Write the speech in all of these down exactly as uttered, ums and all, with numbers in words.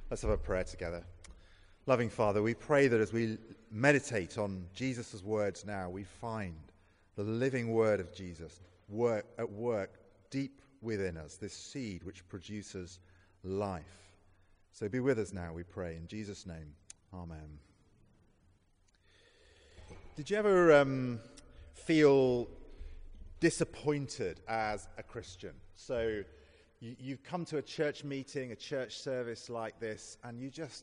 Let's have a prayer together. Loving Father, we pray that as we meditate on Jesus' words now, we find the living word of Jesus work, at work deep within us, this seed which produces life. So be with us now, we pray. In Jesus' name, amen. Did you ever um, feel disappointed as a Christian? So you, you've come to a church meeting, a church service like this, and you just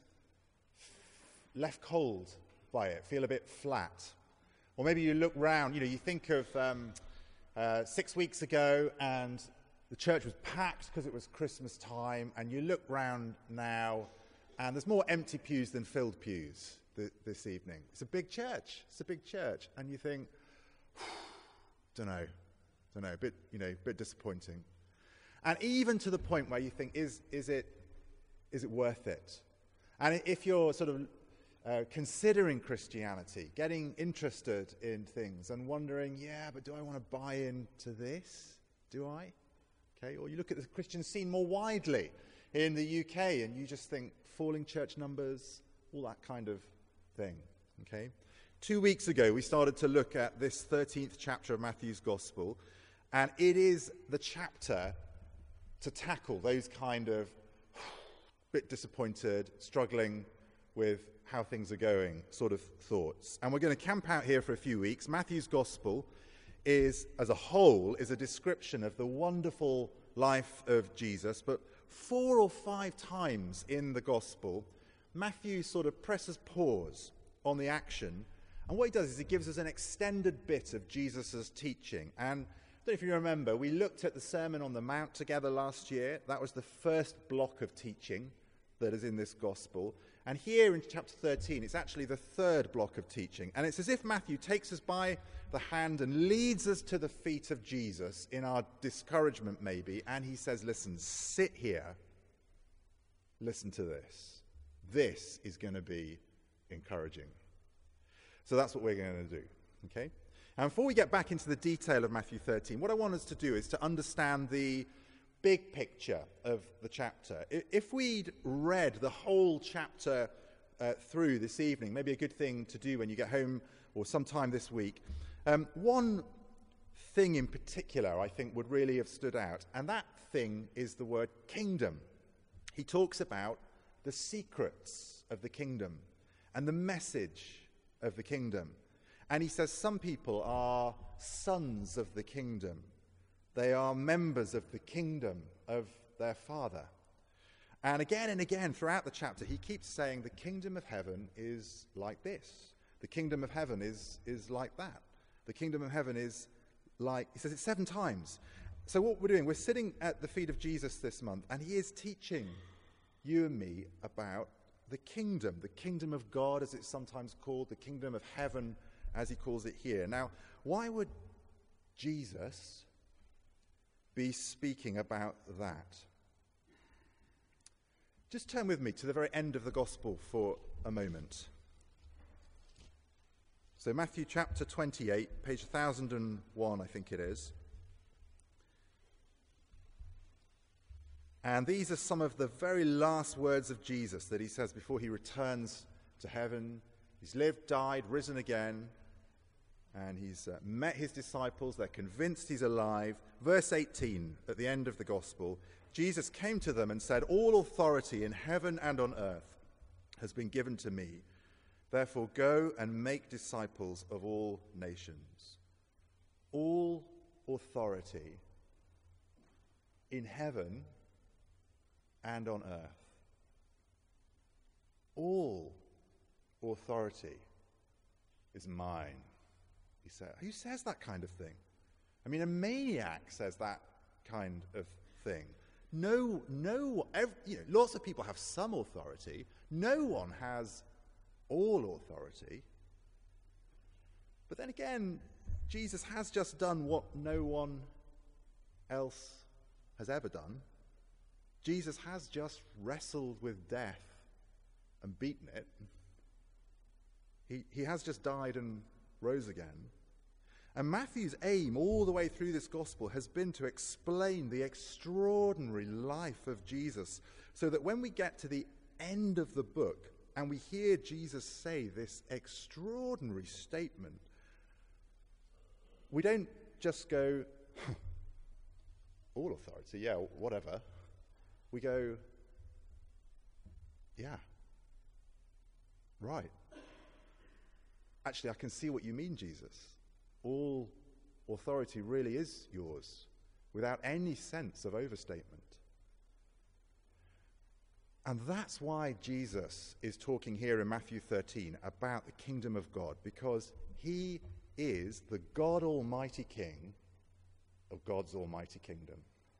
left cold by it, feel a bit flat. Or maybe you look round, you know, you think of um, uh, six weeks ago and the church was packed because it was Christmas time, and you look round now and there's more empty pews than filled pews th- this evening. It's a big church, it's a big church, and you think, don't know, don't know, a bit, you know, a bit disappointing. And even to the point where you think, is is it is it worth it? And if you're sort of uh, considering Christianity, getting interested in things and wondering, yeah, but do I want to buy into this? Do I? Okay, or you look at the Christian scene more widely in the U K and you just think falling church numbers, all that kind of thing. Okay. Two weeks ago, we started to look at this thirteenth chapter of Matthew's Gospel, and it is the chapter to tackle those kind of bit disappointed, struggling with how things are going sort of thoughts. And we're going to camp out here for a few weeks. Matthew's Gospel is, as a whole, is a description of the wonderful life of Jesus, but four or five times in the Gospel, Matthew sort of presses pause on the action, and what he does is he gives us an extended bit of Jesus' teaching. And I don't know if you remember, we looked at the Sermon on the Mount together last year. That was the first block of teaching that is in this gospel. And here in chapter thirteen, it's actually the third block of teaching. And it's as if Matthew takes us by the hand and leads us to the feet of Jesus in our discouragement maybe. And he says, listen, sit here. Listen to this. This is going to be encouraging. So that's what we're going to do. Okay? And before we get back into the detail of Matthew thirteen, what I want us to do is to understand the big picture of the chapter. If we'd read the whole chapter uh, through this evening, maybe a good thing to do when you get home or sometime this week, um, one thing in particular I think would really have stood out, and that thing is the word kingdom. He talks about the secrets of the kingdom and the message of the kingdom. And he says some people are sons of the kingdom. They are members of the kingdom of their Father. And again and again throughout the chapter, he keeps saying the kingdom of heaven is like this. The kingdom of heaven is, is like that. The kingdom of heaven is like, he says it seven times. So what we're doing, we're sitting at the feet of Jesus this month, and he is teaching you and me about the kingdom, the kingdom of God, as it's sometimes called, the kingdom of heaven, as he calls it here. Now, why would Jesus be speaking about that? Just turn with me to the very end of the gospel for a moment. So Matthew chapter twenty-eight, page one thousand one, I think it is. And these are some of the very last words of Jesus that he says before he returns to heaven. He's lived, died, risen again. And he's uh, met his disciples. They're convinced he's alive. Verse eighteen, at the end of the gospel, Jesus came to them and said, all authority in heaven and on earth has been given to me. Therefore go and make disciples of all nations. All authority in heaven and on earth. All authority is mine. He said, who says that kind of thing? I mean, a maniac says that kind of thing. No, no, every, you know, lots of people have some authority. No one has all authority. But then again, Jesus has just done what no one else has ever done. Jesus has just wrestled with death and beaten it. He, he has just died and rose again. And Matthew's aim all the way through this gospel has been to explain the extraordinary life of Jesus, so that when we get to the end of the book, and we hear Jesus say this extraordinary statement, we don't just go, all authority, yeah, whatever. We go, yeah, right. Actually, I can see what you mean, Jesus. All authority really is yours, without any sense of overstatement. And that's why Jesus is talking here in Matthew thirteen about the kingdom of God, because he is the God Almighty King of God's almighty kingdom.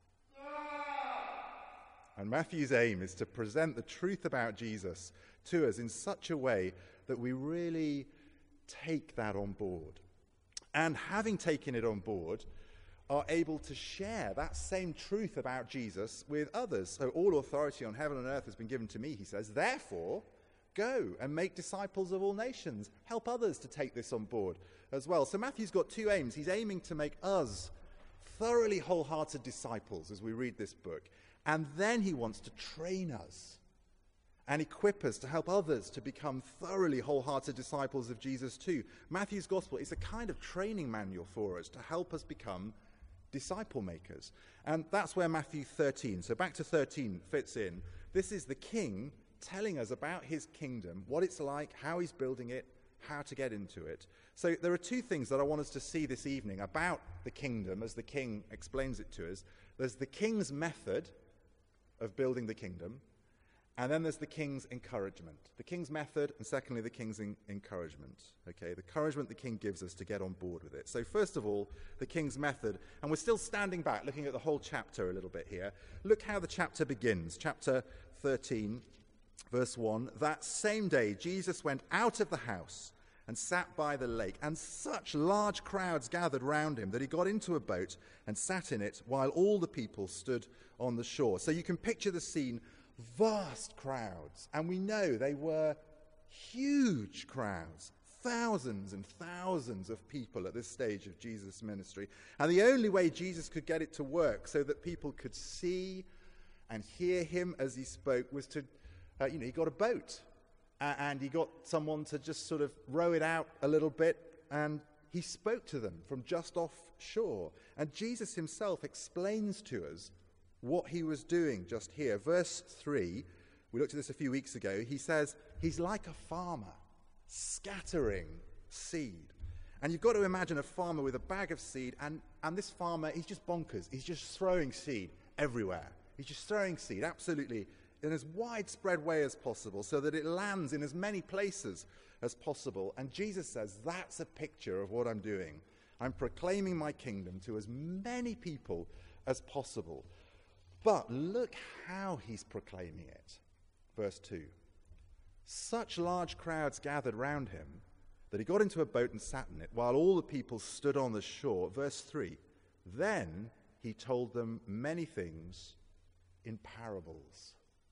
And Matthew's aim is to present the truth about Jesus to us in such a way that we really take that on board. And having taken it on board, are able to share that same truth about Jesus with others. So all authority on heaven and earth has been given to me, he says. Therefore, go and make disciples of all nations. Help others to take this on board as well. So Matthew's got two aims. He's aiming to make us thoroughly wholehearted disciples as we read this book. And then he wants to train us and equip us to help others to become thoroughly wholehearted disciples of Jesus too. Matthew's gospel is a kind of training manual for us to help us become disciple makers. And that's where Matthew thirteen, so back to thirteen, fits in. This is the king telling us about his kingdom, what it's like, how he's building it, how to get into it. So there are two things that I want us to see this evening about the kingdom as the king explains it to us. There's the king's method of building the kingdom, and then there's the king's encouragement. The king's method, and secondly, the king's in- encouragement. Okay, the encouragement the king gives us to get on board with it. So first of all, the king's method, and we're still standing back, looking at the whole chapter a little bit here. Look how the chapter begins. Chapter thirteen, verse one. That same day, Jesus went out of the house and sat by the lake, and such large crowds gathered round him that he got into a boat and sat in it while all the people stood on the shore. So you can picture the scene, vast crowds, and we know they were huge crowds, thousands and thousands of people at this stage of Jesus' ministry. And the only way Jesus could get it to work so that people could see and hear him as he spoke was to, uh, you know, he got a boat. And he got someone to just sort of row it out a little bit, and he spoke to them from just offshore. And Jesus himself explains to us what he was doing just here. Verse three, we looked at this a few weeks ago, he says, he's like a farmer scattering seed. And you've got to imagine a farmer with a bag of seed, and, and this farmer, he's just bonkers. He's just throwing seed everywhere. He's just throwing seed, absolutely, in as widespread way as possible so that it lands in as many places as possible. And Jesus says, that's a picture of what I'm doing. I'm proclaiming my kingdom to as many people as possible. But look how he's proclaiming it. Verse two. Such large crowds gathered round him that he got into a boat and sat in it while all the people stood on the shore. Verse three. Then he told them many things in parables.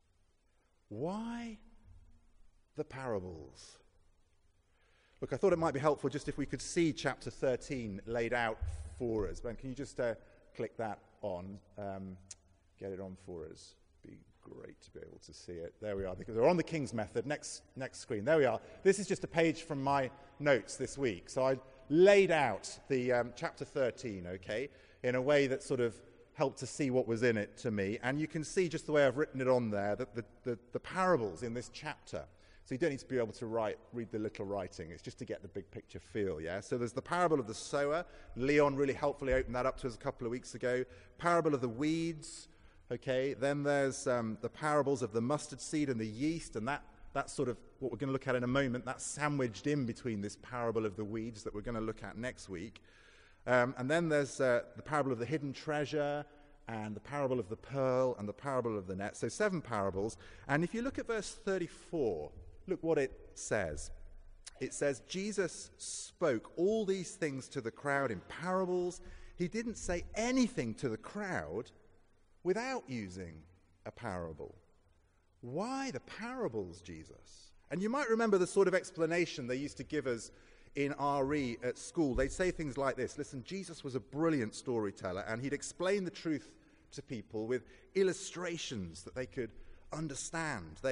Why the parables? Look, I thought it might be helpful just if we could see chapter thirteen laid out for us. Ben, can you just uh, click that on? Um, get it on for us. Be great to be able to see it. There we are. Because we're on the King's Method. Next, next screen. There we are. This is just a page from my notes this week. So I laid out the um, chapter thirteen, okay, in a way that sort of helped to see what was in it to me. And you can see just the way I've written it on there, that the, the, the parables in this chapter. So you don't need to be able to write, read the little writing. It's just to get the big picture feel, yeah? So there's the parable of the sower. Leon really helpfully opened that up to us a couple of weeks ago. Parable of the weeds, okay? Then there's um, the parables of the mustard seed and the yeast, and that that's sort of what we're going to look at in a moment. That's sandwiched in between this parable of the weeds that we're going to look at next week. Um, and then there's uh, the parable of the hidden treasure, and the parable of the pearl, and the parable of the net. So seven parables. And if you look at verse thirty-four, look what it says. It says, Jesus spoke all these things to the crowd in parables. He didn't say anything to the crowd without using a parable. Why the parables, Jesus? And you might remember the sort of explanation they used to give us in R E at school. They'd say things like this. Listen, Jesus was a brilliant storyteller, and he'd explain the truth to people with illustrations that they could understand. They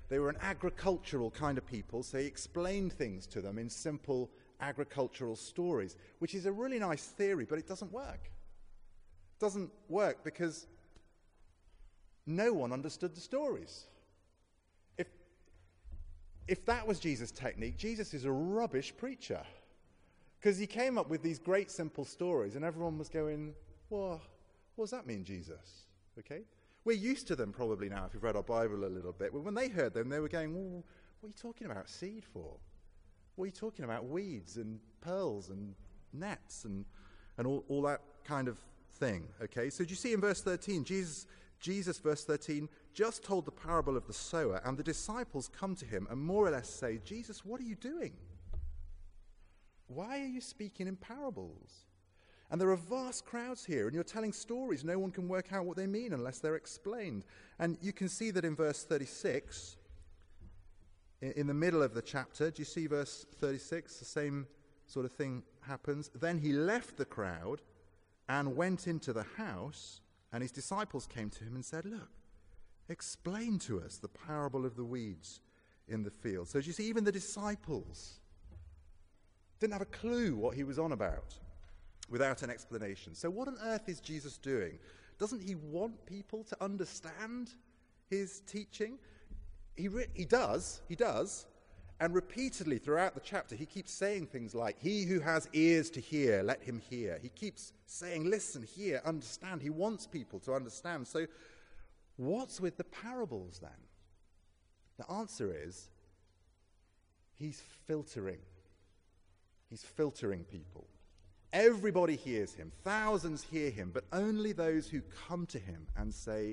they were an agricultural kind of people, so he explained things to them in simple agricultural stories, which is a really nice theory, but it doesn't work. It doesn't work because no one understood the stories. If, if that was Jesus' technique, Jesus is a rubbish preacher. Because he came up with these great simple stories and everyone was going, well, what does that mean, Jesus? Okay? We're used to them probably now if you've read our Bible a little bit. When they heard them, they were going, well, what are you talking about seed for? What are you talking about weeds and pearls and nets and, and all, all that kind of thing? Okay? So do you see in verse thirteen, Jesus, Jesus, verse thirteen, just told the parable of the sower, and the disciples come to him and more or less say, Jesus, what are you doing? Why are you speaking in parables? And there are vast crowds here, and you're telling stories. No one can work out what they mean unless they're explained. And you can see that in verse thirty-six, in, in the middle of the chapter. Do you see verse thirty-six? The same sort of thing happens. Then he left the crowd and went into the house, and his disciples came to him and said, look, explain to us the parable of the weeds in the field. So do you see, even the disciples didn't have a clue what he was on about without an explanation. So what on earth is Jesus doing? Doesn't he want people to understand his teaching? He, re- he does, he does. And repeatedly throughout the chapter, he keeps saying things like, he who has ears to hear, let him hear. He keeps saying, listen, hear, understand. He wants people to understand. So what's with the parables then? The answer is, he's filtering. He's filtering people. Everybody hears him. Thousands hear him, but only those who come to him and say,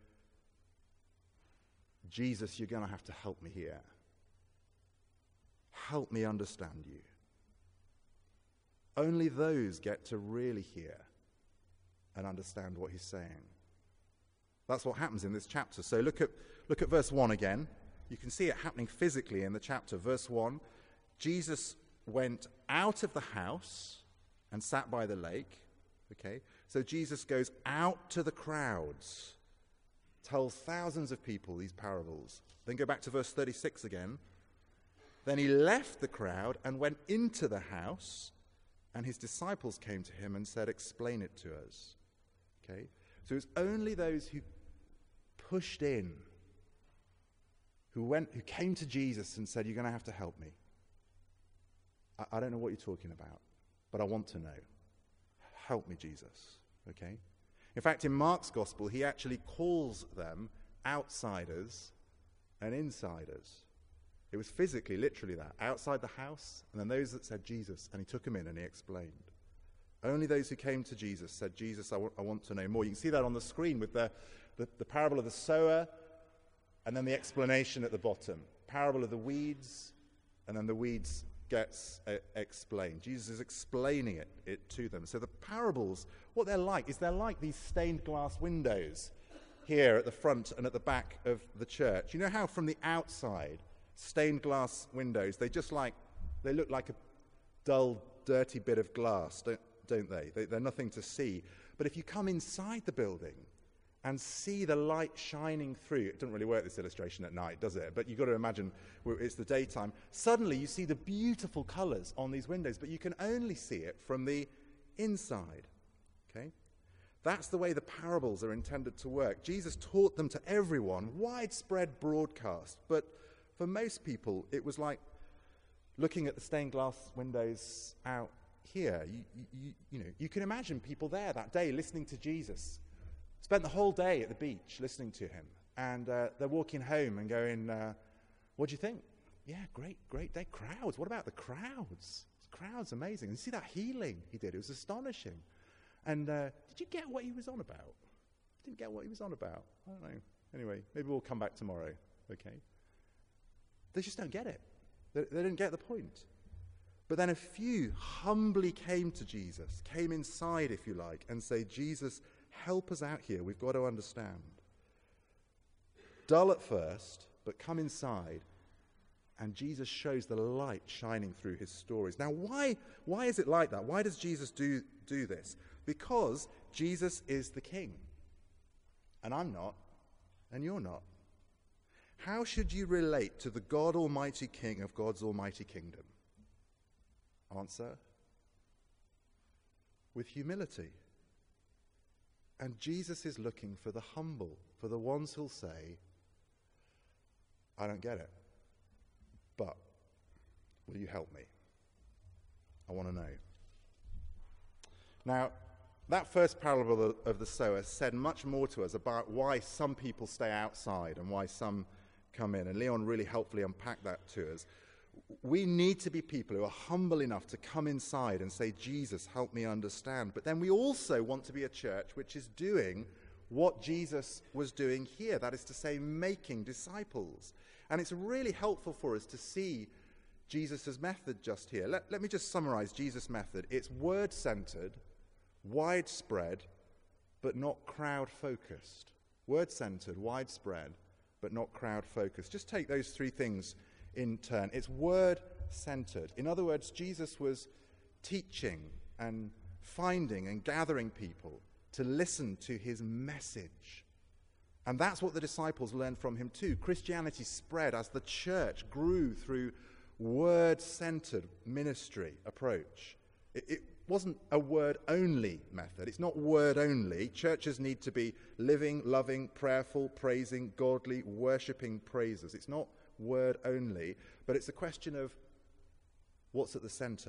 Jesus, you're going to have to help me here. Help me understand you. Only those get to really hear and understand what he's saying. That's what happens in this chapter. So look at, look at verse one again. You can see it happening physically in the chapter. Verse one, Jesus went out of the house and sat by the lake. Okay, so Jesus goes out to the crowds, tells thousands of people these parables. Then go back to verse thirty-six again. Then he left the crowd and went into the house, and his disciples came to him and said, explain it to us. Okay, so it's only those who pushed in, who went, who came to Jesus and said, you're going to have to help me. I don't know what you're talking about, but I want to know. Help me, Jesus. Okay? In fact, in Mark's gospel, he actually calls them outsiders and insiders. It was physically, literally that. Outside the house, and then those that said Jesus, and he took them in and he explained. Only those who came to Jesus said, Jesus, I, w- I want to know more. You can see that on the screen with the, the, the parable of the sower, and then the explanation at the bottom. Parable of the weeds, and then the weeds gets uh, explained. Jesus is explaining it, it to them. So the parables, what they're like is they're like these stained glass windows here at the front and at the back of the church. You know how from the outside, stained glass windows, they just like, they look like a dull, dirty bit of glass, don't, don't they? they? They're nothing to see. But if you come inside the building and see the light shining through, it doesn't really work, this illustration, at night, does it? But you've got to imagine it's the daytime. Suddenly you see the beautiful colors on these windows, but you can only see it from the inside. Okay? That's the way the parables are intended to work. Jesus taught them to everyone, widespread broadcast. But for most people, it was like looking at the stained glass windows out here. You, you, you know, you can imagine people there that day listening to Jesus. Spent the whole day at the beach listening to him. And uh, they're walking home and going, uh, what do you think? Yeah, great, great day. Crowds. What about the crowds? Crowds, amazing. And see that healing he did? It was astonishing. And uh, did you get what he was on about? Didn't get what he was on about. I don't know. Anyway, maybe we'll come back tomorrow. Okay. They just don't get it. They, they didn't get the point. But then a few humbly came to Jesus, came inside, if you like, and say, Jesus, help us out here. We've got to understand. Dull at first, but come inside, and Jesus shows the light shining through his stories. Now, why, why is it like that? Why does Jesus do, do this? Because Jesus is the king. And I'm not, and you're not. How should you relate to the God Almighty King of God's almighty kingdom? Answer: with humility. And Jesus is looking for the humble, for the ones who'll say, I don't get it, but will you help me? I want to know. Now, that first parable of the sower said much more to us about why some people stay outside and why some come in. And Leon really helpfully unpacked that to us. We need to be people who are humble enough to come inside and say, Jesus, help me understand. But then we also want to be a church which is doing what Jesus was doing here. That is to say, making disciples. And it's really helpful for us to see Jesus' method just here. Let, let me just summarize Jesus' method. It's word-centered, widespread, but not crowd-focused. Word-centered, widespread, but not crowd-focused. Just take those three things in turn. It's word-centered. In other words, Jesus was teaching and finding and gathering people to listen to his message. And that's what the disciples learned from him too. Christianity spread as the church grew through word-centered ministry approach. It, it wasn't a word-only method. It's not word-only. Churches need to be living, loving, prayerful, praising, godly, worshipping praisers. It's not word-only, but it's a question of what's at the center.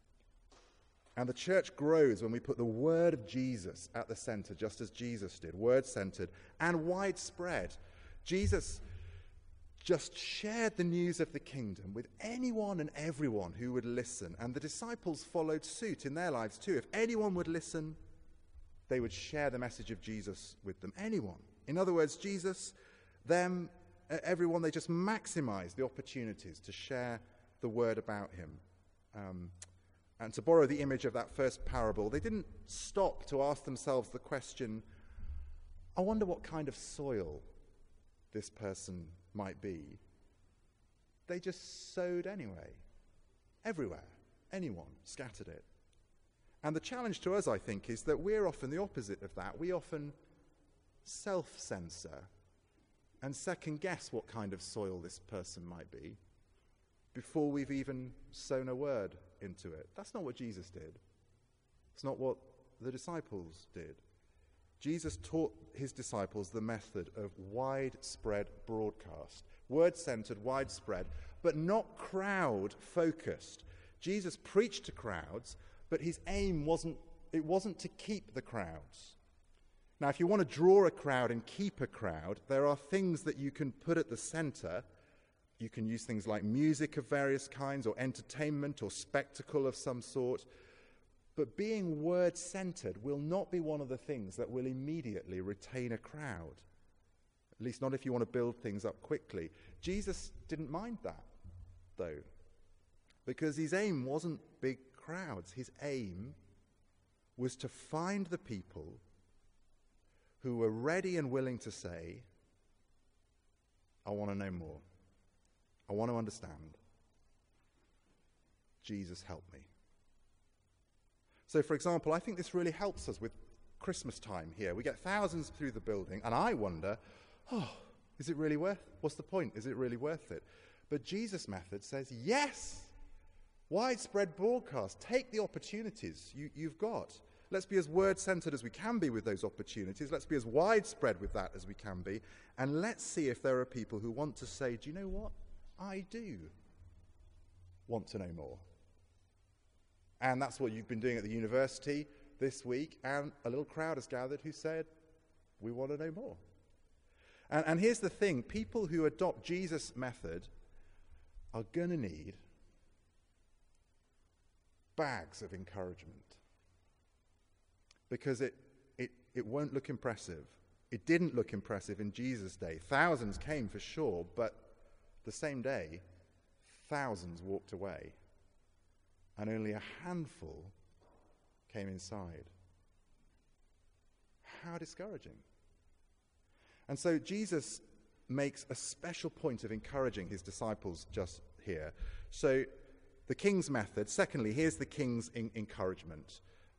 And the church grows when we put the word of Jesus at the center, just as Jesus did, word-centered and widespread. Jesus just shared the news of the kingdom with anyone and everyone who would listen, and the disciples followed suit in their lives too. If anyone would listen, they would share the message of Jesus with them. Anyone. In other words, Jesus, them, everyone, they just maximized the opportunities to share the word about him. Um, and to borrow the image of that first parable, they didn't stop to ask themselves the question, I wonder what kind of soil this person might be. They just sowed anyway. Everywhere. Anyone scattered it. And the challenge to us, I think, is that we're often the opposite of that. We often self-censor and second-guess what kind of soil this person might be before we've even sown a word into it. That's not what Jesus did. It's not what the disciples did. Jesus taught his disciples the method of widespread broadcast. Word-centered, widespread, but not crowd-focused. Jesus preached to crowds, but his aim wasn't, it wasn't to keep the crowds. Now, if you want to draw a crowd and keep a crowd, there are things that you can put at the center. You can use things like music of various kinds, or entertainment, or spectacle of some sort. But being word-centered will not be one of the things that will immediately retain a crowd. At least not if you want to build things up quickly. Jesus didn't mind that, though, because his aim wasn't big crowds. His aim was to find the people who were ready and willing to say, I want to know more. I want to understand. Jesus, help me. So, for example, I think this really helps us with Christmas time here. We get thousands through the building, and I wonder, oh, is it really worth it? What's the point? Is it really worth it? But Jesus' method says, yes, widespread broadcast. Take the opportunities you, you've got. Let's be as word-centered as we can be with those opportunities. Let's be as widespread with that as we can be. And let's see if there are people who want to say, do you know what? I do want to know more. And that's what you've been doing at the university this week, and a little crowd has gathered who said, we want to know more. And, and here's the thing, people who adopt Jesus' method are going to need bags of encouragement. Because it, it, it won't look impressive. It didn't look impressive in Jesus' day. Thousands came for sure, but the same day, thousands walked away. And only a handful came inside. How discouraging. And so Jesus makes a special point of encouraging his disciples just here. So the king's method, secondly, here's the king's in- encouragement.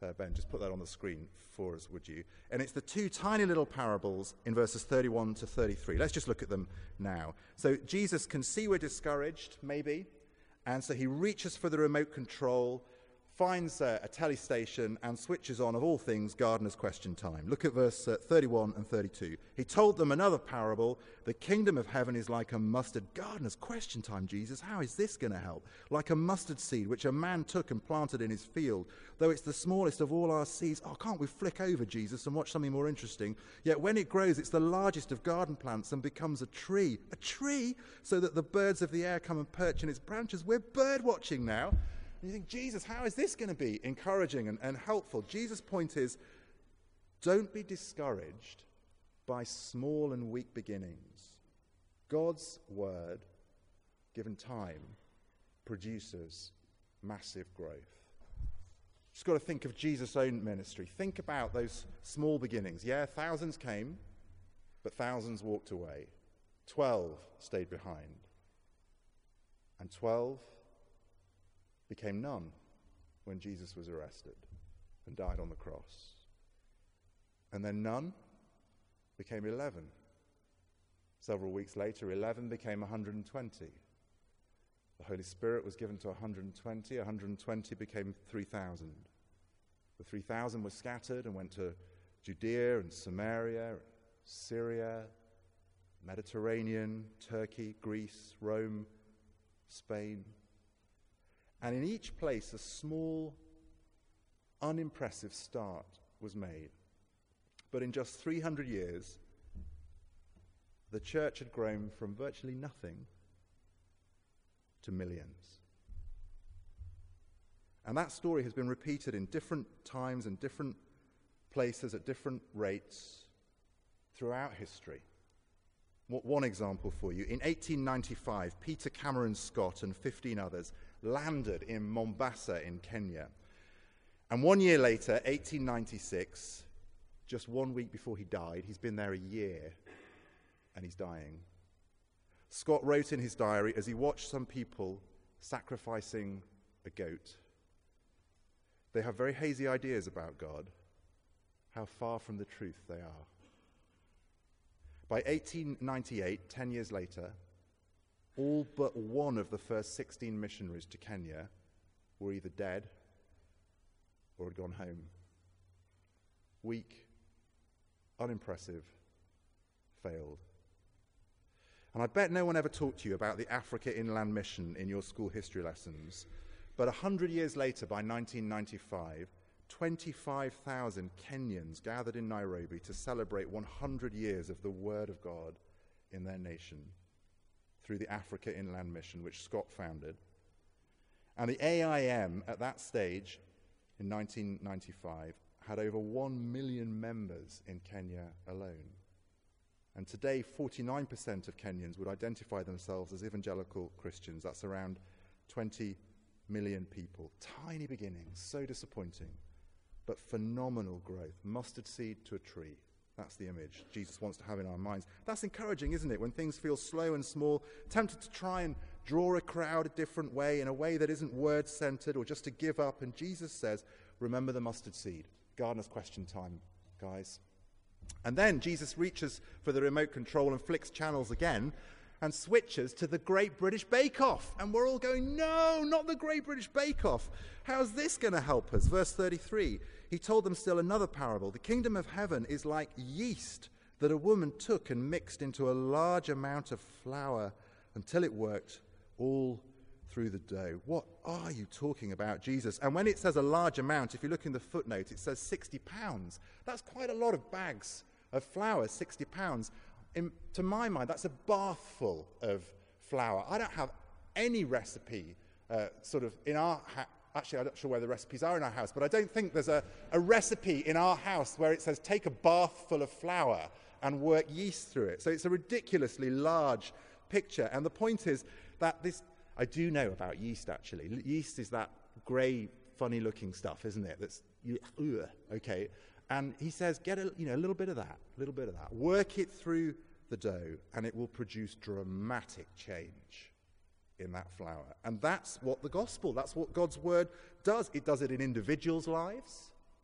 Uh, Ben, just put that on the screen for us, would you? And it's the two tiny little parables in verses thirty-one to thirty-three. Let's just look at them now. So Jesus can see we're discouraged, maybe, and so he reaches for the remote control, finds uh, a telly station, and switches on, of all things, Gardener's Question Time. Look at verse uh, thirty-one and thirty-two. He told them another parable. The kingdom of heaven is like a mustard. Gardener's Question Time, Jesus. How is this going to help? Like a mustard seed, which a man took and planted in his field. Though it's the smallest of all our seeds. Oh, can't we flick over, Jesus, and watch something more interesting? Yet when it grows, it's the largest of garden plants and becomes a tree. A tree? So that the birds of the air come and perch in its branches. We're bird watching now. And you think, Jesus, how is this going to be encouraging and, and helpful? Jesus' point is, don't be discouraged by small and weak beginnings. God's word, given time, produces massive growth. Just got to think of Jesus' own ministry. Think about those small beginnings. Yeah, thousands came, but thousands walked away. Twelve stayed behind. And twelve became none when Jesus was arrested and died on the cross. And then none became eleven. Several weeks later, eleven became one hundred twenty. The Holy Spirit was given to one hundred twenty. one hundred twenty became three thousand. The three thousand were scattered and went to Judea and Samaria, Syria, Mediterranean, Turkey, Greece, Rome, Spain. And in each place, a small, unimpressive start was made. But in just three hundred years, the church had grown from virtually nothing to millions. And that story has been repeated in different times and different places at different rates throughout history. One example for you. In eighteen ninety-five, Peter Cameron Scott and fifteen others landed in Mombasa in Kenya. And one year later, eighteen ninety-six, just one week before he died, he's been there a year, and he's dying. Scott wrote in his diary as he watched some people sacrificing a goat. They have very hazy ideas about God, how far from the truth they are. By eighteen ninety-eight, ten years later, all but one of the first sixteen missionaries to Kenya were either dead or had gone home. Weak, unimpressive, failed. And I bet no one ever taught to you about the Africa Inland Mission in your school history lessons. But a hundred years later, by nineteen ninety-five, twenty-five thousand Kenyans gathered in Nairobi to celebrate one hundred years of the Word of God in their nation through the Africa Inland Mission, which Scott founded. And the A I M at that stage, in nineteen ninety-five, had over one million members in Kenya alone. And today, forty-nine percent of Kenyans would identify themselves as evangelical Christians. That's around twenty million people. Tiny beginnings, so disappointing, but phenomenal growth. Mustard seed to a tree. That's the image Jesus wants to have in our minds. That's encouraging, isn't it? When things feel slow and small, tempted to try and draw a crowd a different way, in a way that isn't word-centered, or just to give up. And Jesus says, remember the mustard seed. Gardener's Question Time, guys. And then Jesus reaches for the remote control and flicks channels again and switches to the Great British Bake Off. And we're all going, no, not the Great British Bake Off. How's this going to help us? Verse thirty-three, he told them still another parable. The kingdom of heaven is like yeast that a woman took and mixed into a large amount of flour until it worked all through the dough. What are you talking about, Jesus? And when it says a large amount, if you look in the footnote, it says sixty pounds. That's quite a lot of bags of flour, sixty pounds. In, to my mind, that's a bathful of flour. I don't have any recipe uh, sort of in our house. Actually, I'm not sure where the recipes are in our house, but I don't think there's a, a recipe in our house where it says take a bath full of flour and work yeast through it. So it's a ridiculously large picture. And the point is that this, I do know about yeast, actually. Yeast is that grey, funny-looking stuff, isn't it? That's, you, ugh, okay. And he says, get a, you know, a little bit of that, a little bit of that. Work it through the dough, and it will produce dramatic change in that flour. And that's what the gospel, that's what God's word does. It does it in individuals' lives.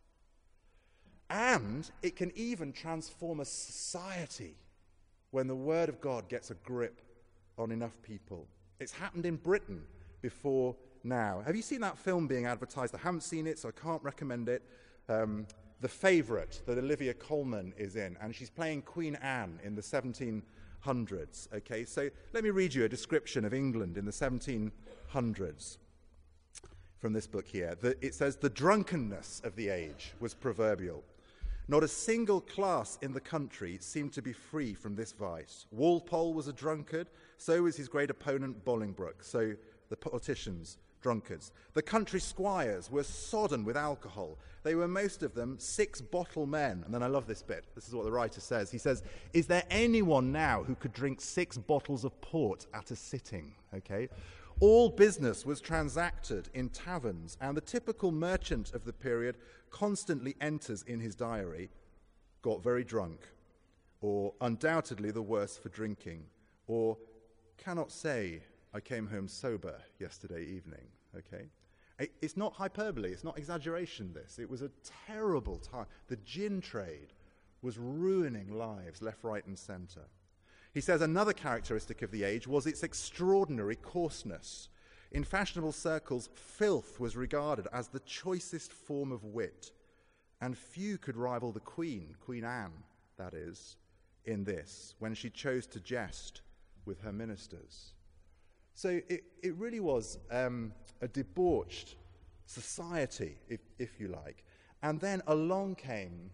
And it can even transform a society when the word of God gets a grip on enough people. It's happened in Britain before now. Have you seen that film being advertised? I haven't seen it, so I can't recommend it. Um, The Favourite, that Olivia Colman is in, and she's playing Queen Anne in the seventeen hundreds. Okay, so let me read you a description of England in the seventeen hundreds from this book here. The, it says, "The drunkenness of the age was proverbial. Not a single class in the country seemed to be free from this vice. Walpole was a drunkard, so was his great opponent Bolingbroke, so the politicians, drunkards. The country squires were sodden with alcohol. They were most of them six-bottle men." And then I love this bit. This is what the writer says. He says, "Is there anyone now who could drink six bottles of port at a sitting?" Okay. "All business was transacted in taverns, and the typical merchant of the period constantly enters in his diary, 'Got very drunk,' or 'undoubtedly the worse for drinking,' or 'cannot say I came home sober yesterday evening.'" Okay? It's not hyperbole, it's not exaggeration, this. It was a terrible time. The gin trade was ruining lives left, right, and centre. He says another characteristic of the age was its extraordinary coarseness. In fashionable circles, filth was regarded as the choicest form of wit, and few could rival the Queen, Queen Anne, that is, in this, when she chose to jest with her ministers. So it, it really was um, a debauched society, if, if you like. And then along came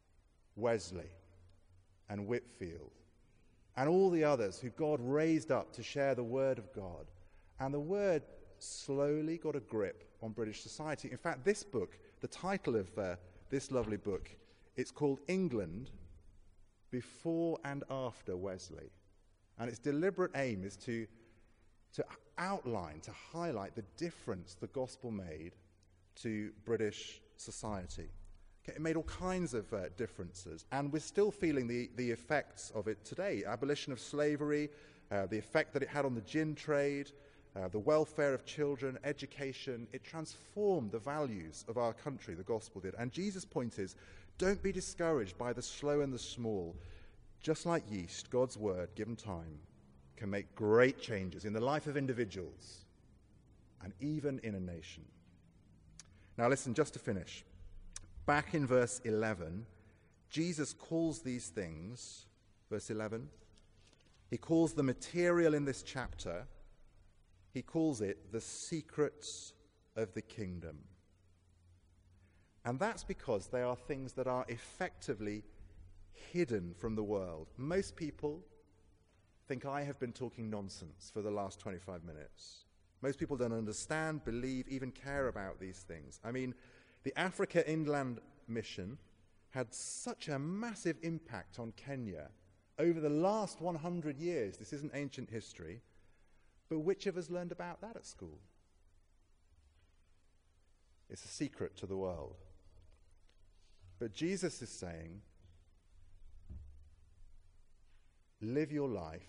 Wesley and Whitefield and all the others who God raised up to share the word of God. And the word slowly got a grip on British society. In fact, this book, the title of uh, this lovely book, it's called England Before and After Wesley. And its deliberate aim is to to outline, to highlight the difference the gospel made to British society. Okay, it made all kinds of uh, differences, and we're still feeling the, the effects of it today. Abolition of slavery, uh, the effect that it had on the gin trade, uh, the welfare of children, education. It transformed the values of our country, the gospel did. And Jesus' point is, don't be discouraged by the slow and the small. Just like yeast, God's word, given time, can make great changes in the life of individuals and even in a nation. Now listen, just to finish. Back in verse eleven, Jesus calls these things, verse eleven, he calls the material in this chapter, he calls it the secrets of the kingdom. And that's because they are things that are effectively hidden from the world. Most people think I have been talking nonsense for the last twenty-five minutes. Most people don't understand, believe, even care about these things. I mean, the Africa Inland Mission had such a massive impact on Kenya over the last one hundred years. This isn't ancient history, but which of us learned about that at school? It's a secret to the world. But Jesus is saying, live your life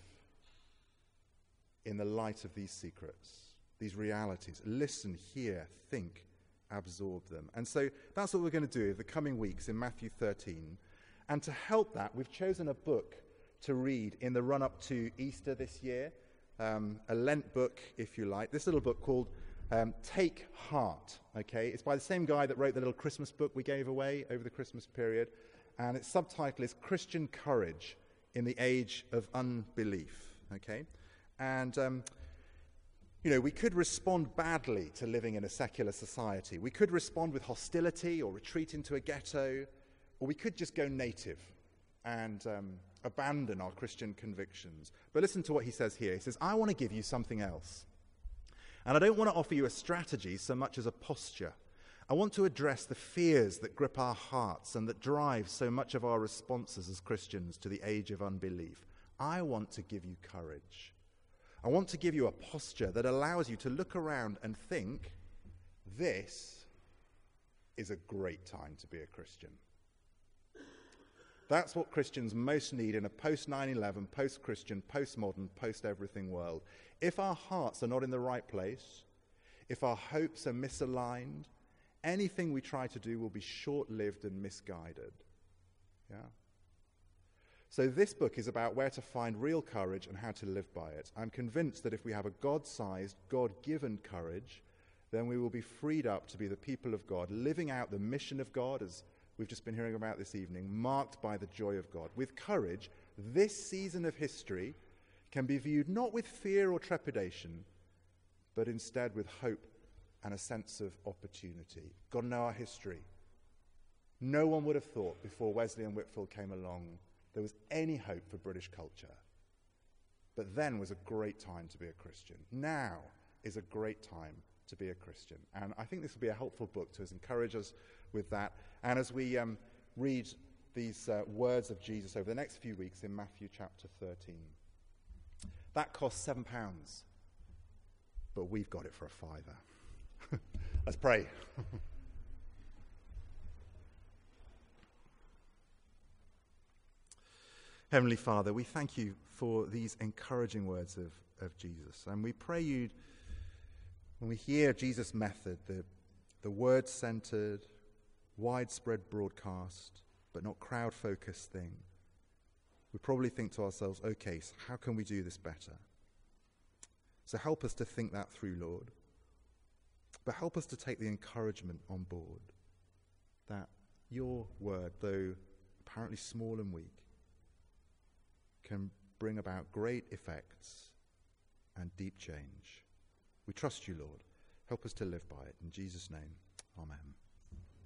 in the light of these secrets, these realities. Listen, hear, think, absorb them. And so that's what we're going to do in the coming weeks in Matthew thirteen. And to help that, we've chosen a book to read in the run-up to Easter this year, um, a Lent book, if you like. This little book called um, Take Heart, okay? It's by the same guy that wrote the little Christmas book we gave away over the Christmas period. And its subtitle is Christian Courage in the Age of Unbelief, okay? And, um, you know, we could respond badly to living in a secular society. We could respond with hostility or retreat into a ghetto, or we could just go native and um, abandon our Christian convictions. But listen to what he says here. He says, I want to give you something else. And I don't want to offer you a strategy so much as a posture. I want to address the fears that grip our hearts and that drive so much of our responses as Christians to the age of unbelief. I want to give you courage. I want to give you a posture that allows you to look around and think, this is a great time to be a Christian. That's what Christians most need in a post nine eleven, post-Christian, post-modern, post-everything world. If our hearts are not in the right place, if our hopes are misaligned, anything we try to do will be short-lived and misguided. Yeah? So this book is about where to find real courage and how to live by it. I'm convinced that if we have a God-sized, God-given courage, then we will be freed up to be the people of God, living out the mission of God, as we've just been hearing about this evening, marked by the joy of God. With courage, this season of history can be viewed not with fear or trepidation, but instead with hope and a sense of opportunity. Got to know our history. No one would have thought before Wesley and Whitefield came along there was any hope for British culture. But then was a great time to be a Christian. Now is a great time to be a Christian. And I think this will be a helpful book to us, encourage us with that. And as we um, read these uh, words of Jesus over the next few weeks in Matthew chapter thirteen. That costs seven pounds, but we've got it for a fiver. Let's pray. Heavenly Father, we thank you for these encouraging words of, of Jesus. And we pray you, when we hear Jesus' method, the, the word-centered, widespread broadcast, but not crowd-focused thing, we probably think to ourselves, okay, so how can we do this better? So help us to think that through, Lord. But help us to take the encouragement on board that your word, though apparently small and weak, can bring about great effects and deep change. We trust you, Lord. Help us to live by it. In Jesus' name, amen.